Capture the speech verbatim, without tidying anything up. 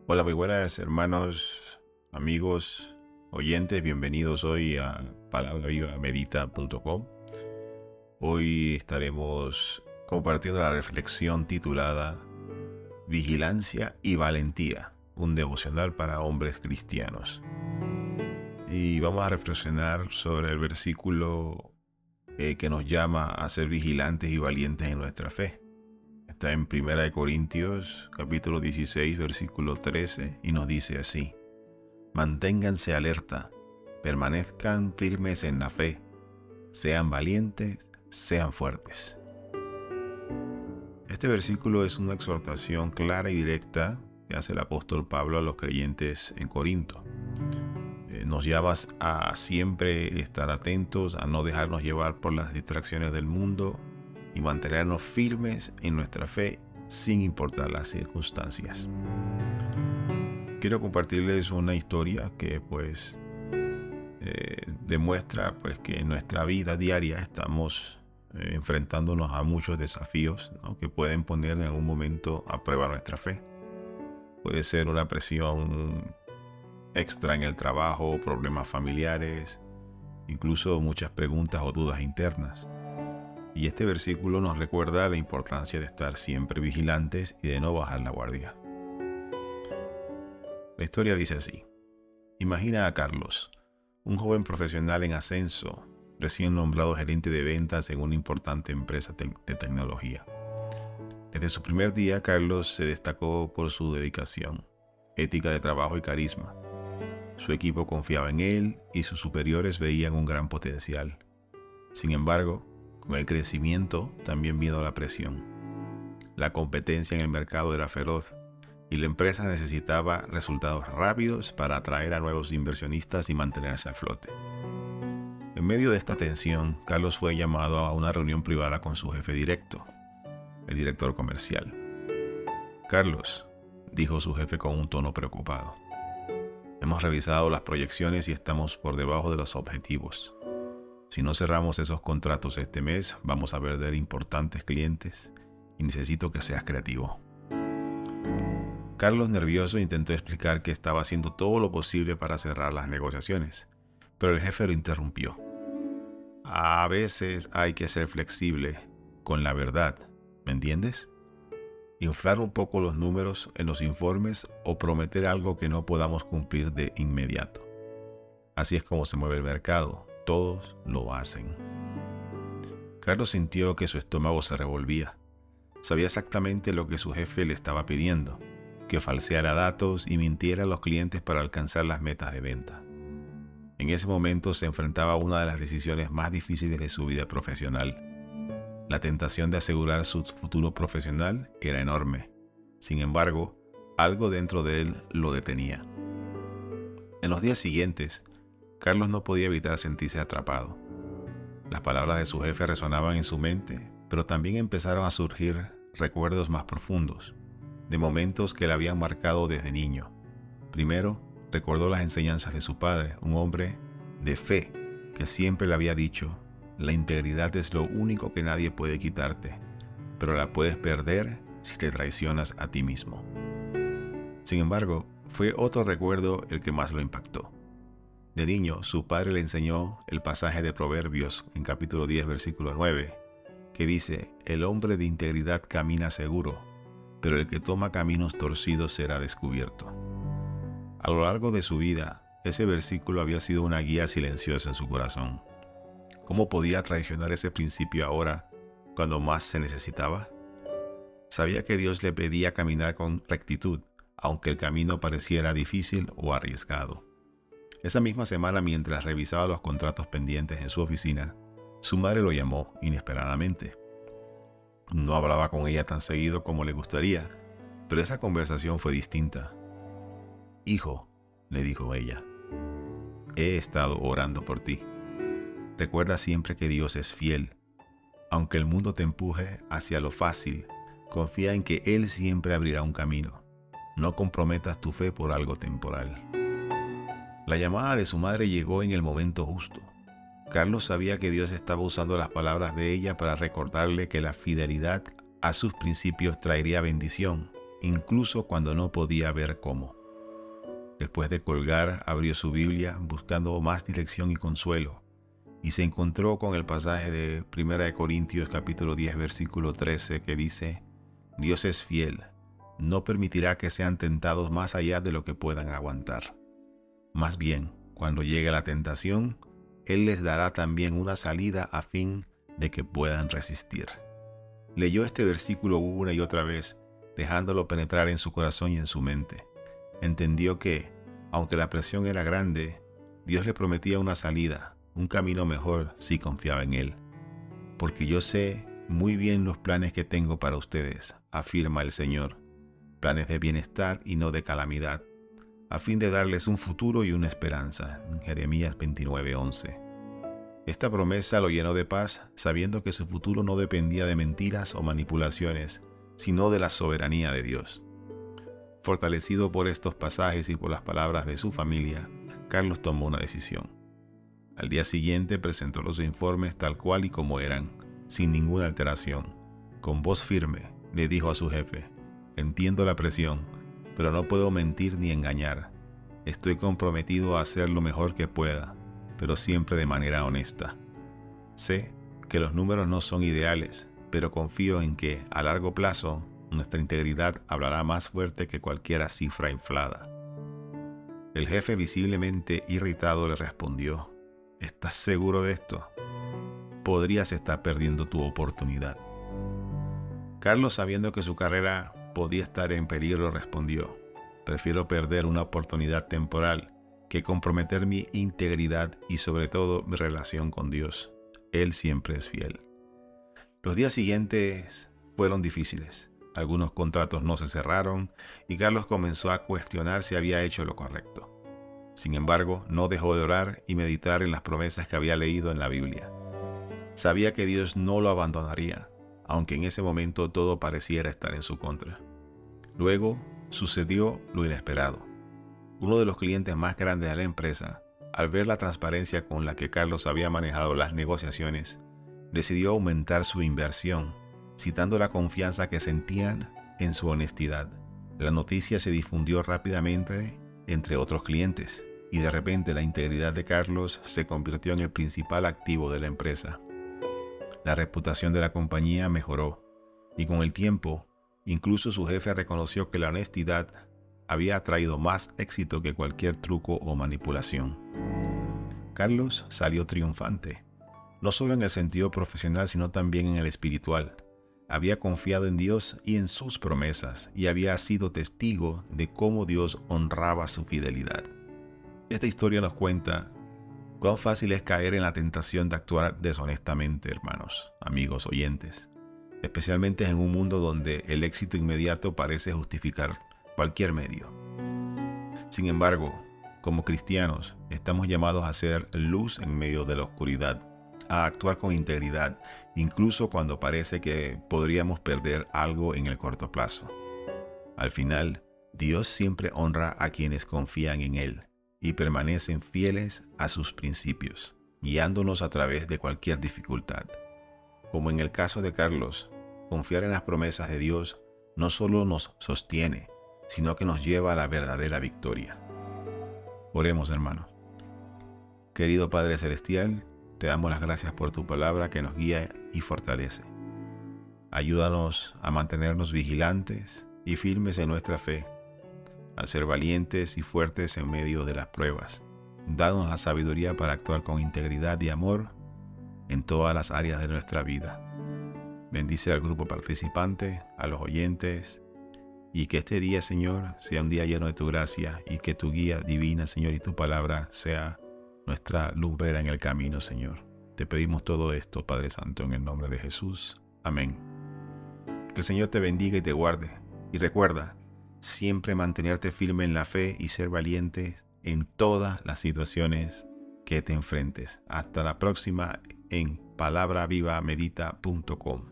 Hola, muy buenas hermanos, amigos, oyentes, bienvenidos hoy a palabra viva medita punto com. Hoy estaremos compartiendo la reflexión titulada Vigilancia y Valentía, un devocional para hombres cristianos. Y vamos a reflexionar sobre el versículo eh, que nos llama a ser vigilantes y valientes en nuestra fe. Está en Primera de Corintios, capítulo dieciséis, versículo trece, y nos dice así: Manténganse alerta, permanezcan firmes en la fe, sean valientes, sean fuertes. Este versículo es una exhortación clara y directa que hace el apóstol Pablo a los creyentes en Corinto. Eh, nos llama a siempre estar atentos, a no dejarnos llevar por las distracciones del mundo y mantenernos firmes en nuestra fe sin importar las circunstancias. Quiero compartirles una historia que pues eh, demuestra pues que en nuestra vida diaria estamos eh, enfrentándonos a muchos desafíos, ¿no?, que pueden poner en algún momento a prueba nuestra fe. Puede ser una presión extra en el trabajo, problemas familiares, incluso muchas preguntas o dudas internas. Y este versículo nos recuerda la importancia de estar siempre vigilantes y de no bajar la guardia. La historia dice así: Imagina a Carlos, un joven profesional en ascenso, recién nombrado gerente de ventas en una importante empresa te- de tecnología. Desde su primer día, Carlos se destacó por su dedicación, ética de trabajo y carisma. Su equipo confiaba en él y sus superiores veían un gran potencial. Sin embargo, con el crecimiento también vino la presión. La competencia en el mercado era feroz y la empresa necesitaba resultados rápidos para atraer a nuevos inversionistas y mantenerse a flote. En medio de esta tensión, Carlos fue llamado a una reunión privada con su jefe directo, el director comercial. Carlos, dijo su jefe con un tono preocupado, hemos revisado las proyecciones y estamos por debajo de los objetivos. Si no cerramos esos contratos este mes, vamos a perder importantes clientes y necesito que seas creativo. Carlos, nervioso, intentó explicar que estaba haciendo todo lo posible para cerrar las negociaciones, pero el jefe lo interrumpió. A veces hay que ser flexible con la verdad, ¿me entiendes? Inflar un poco los números en los informes o prometer algo que no podamos cumplir de inmediato. Así es como se mueve el mercado. Todos lo hacen. Carlos sintió que su estómago se revolvía. Sabía exactamente lo que su jefe le estaba pidiendo, que falseara datos y mintiera a los clientes para alcanzar las metas de venta. En ese momento se enfrentaba a una de las decisiones más difíciles de su vida profesional. La tentación de asegurar su futuro profesional era enorme. Sin embargo, algo dentro de él lo detenía. En los días siguientes, Carlos no podía evitar sentirse atrapado. Las palabras de su jefe resonaban en su mente, pero también empezaron a surgir recuerdos más profundos, de momentos que le habían marcado desde niño. Primero, recordó las enseñanzas de su padre, un hombre de fe, que siempre le había dicho: la integridad es lo único que nadie puede quitarte, pero la puedes perder si te traicionas a ti mismo. Sin embargo, fue otro recuerdo el que más lo impactó. De niño, su padre le enseñó el pasaje de Proverbios en capítulo diez, versículo nueve, que dice: el hombre de integridad camina seguro, pero el que toma caminos torcidos será descubierto. A lo largo de su vida, ese versículo había sido una guía silenciosa en su corazón. ¿Cómo podía traicionar ese principio ahora, cuando más se necesitaba? Sabía que Dios le pedía caminar con rectitud, aunque el camino pareciera difícil o arriesgado. Esa misma semana, mientras revisaba los contratos pendientes en su oficina, su madre lo llamó inesperadamente. No hablaba con ella tan seguido como le gustaría, pero esa conversación fue distinta. Hijo, le dijo ella, he estado orando por ti. Recuerda siempre que Dios es fiel. Aunque el mundo te empuje hacia lo fácil, confía en que Él siempre abrirá un camino. No comprometas tu fe por algo temporal. La llamada de su madre llegó en el momento justo. Carlos sabía que Dios estaba usando las palabras de ella para recordarle que la fidelidad a sus principios traería bendición incluso cuando no podía ver cómo. Después de colgar, abrió su Biblia buscando más dirección y consuelo, y se encontró con el pasaje de Primera de Corintios capítulo diez versículo trece que dice: Dios es fiel, no permitirá que sean tentados más allá de lo que puedan aguantar. Más bien, cuando llegue la tentación, Él les dará también una salida a fin de que puedan resistir. Leyó este versículo una y otra vez, dejándolo penetrar en su corazón y en su mente. Entendió que, aunque la presión era grande, Dios le prometía una salida, un camino mejor si confiaba en Él. Porque yo sé muy bien los planes que tengo para ustedes, afirma el Señor, planes de bienestar y no de calamidad, a fin de darles un futuro y una esperanza. En Jeremías veintinueve once. Esta promesa lo llenó de paz, sabiendo que su futuro no dependía de mentiras o manipulaciones, sino de la soberanía de Dios. Fortalecido por estos pasajes y por las palabras de su familia, Carlos tomó una decisión. Al día siguiente presentó los informes tal cual y como eran, sin ninguna alteración. Con voz firme, le dijo a su jefe: entiendo la presión, pero no puedo mentir ni engañar. Estoy comprometido a hacer lo mejor que pueda, pero siempre de manera honesta. Sé que los números no son ideales, pero confío en que, a largo plazo, nuestra integridad hablará más fuerte que cualquier cifra inflada. El jefe, visiblemente irritado, le respondió: ¿estás seguro de esto? Podrías estar perdiendo tu oportunidad. Carlos, sabiendo que su carrera podía estar en peligro, respondió: prefiero perder una oportunidad temporal que comprometer mi integridad y sobre todo mi relación con Dios. Él siempre es fiel. Los días siguientes fueron difíciles. Algunos contratos no se cerraron y Carlos comenzó a cuestionar si había hecho lo correcto. Sin embargo, no dejó de orar y meditar en las promesas que había leído en la Biblia. Sabía que Dios no lo abandonaría, aunque en ese momento todo pareciera estar en su contra. Luego sucedió lo inesperado. Uno de los clientes más grandes de la empresa, al ver la transparencia con la que Carlos había manejado las negociaciones, decidió aumentar su inversión, citando la confianza que sentían en su honestidad. La noticia se difundió rápidamente entre otros clientes, y de repente la integridad de Carlos se convirtió en el principal activo de la empresa. La reputación de la compañía mejoró, y con el tiempo, incluso su jefe reconoció que la honestidad había traído más éxito que cualquier truco o manipulación. Carlos salió triunfante, no solo en el sentido profesional, sino también en el espiritual. Había confiado en Dios y en sus promesas, y había sido testigo de cómo Dios honraba su fidelidad. Esta historia nos cuenta cuán fácil es caer en la tentación de actuar deshonestamente, hermanos, amigos, oyentes, especialmente en un mundo donde el éxito inmediato parece justificar cualquier medio. Sin embargo, como cristianos, estamos llamados a ser luz en medio de la oscuridad, a actuar con integridad, incluso cuando parece que podríamos perder algo en el corto plazo. Al final, Dios siempre honra a quienes confían en Él y permanecen fieles a sus principios, guiándonos a través de cualquier dificultad. Como en el caso de Carlos, confiar en las promesas de Dios no solo nos sostiene, sino que nos lleva a la verdadera victoria. Oremos, hermanos. Querido Padre Celestial, te damos las gracias por tu palabra que nos guía y fortalece. Ayúdanos a mantenernos vigilantes y firmes en nuestra fe, al ser valientes y fuertes en medio de las pruebas. Danos la sabiduría para actuar con integridad y amor en todas las áreas de nuestra vida. Bendice al grupo participante, a los oyentes, y que este día, Señor, sea un día lleno de tu gracia y que tu guía divina, Señor, y tu palabra sea nuestra lumbrera en el camino, Señor. Te pedimos todo esto, Padre Santo, en el nombre de Jesús. Amén. Que el Señor te bendiga y te guarde. Y recuerda, siempre mantenerte firme en la fe y ser valiente en todas las situaciones que te enfrentes. Hasta la próxima en palabra viva medita punto com.